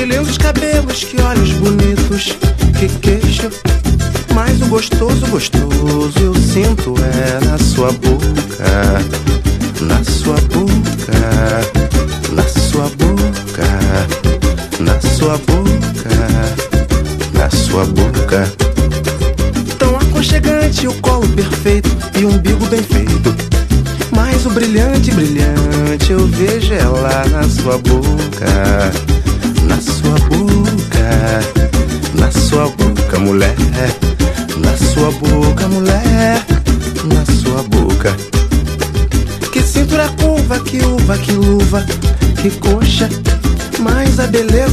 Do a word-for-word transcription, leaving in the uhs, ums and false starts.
lindos cabelos, que olhos bonitos, que queixo. Mas o gostoso, gostoso eu sinto é na sua boca, na sua boca, na sua boca, na sua boca, na sua boca. Tão aconchegante, o colo perfeito e o umbigo bem feito. Mas o brilhante, brilhante eu vejo é lá na sua boca, na sua boca, na sua boca, mulher. Na sua boca, mulher, na sua boca. Que cintura curva, que uva, que luva, que coxa. Mas a beleza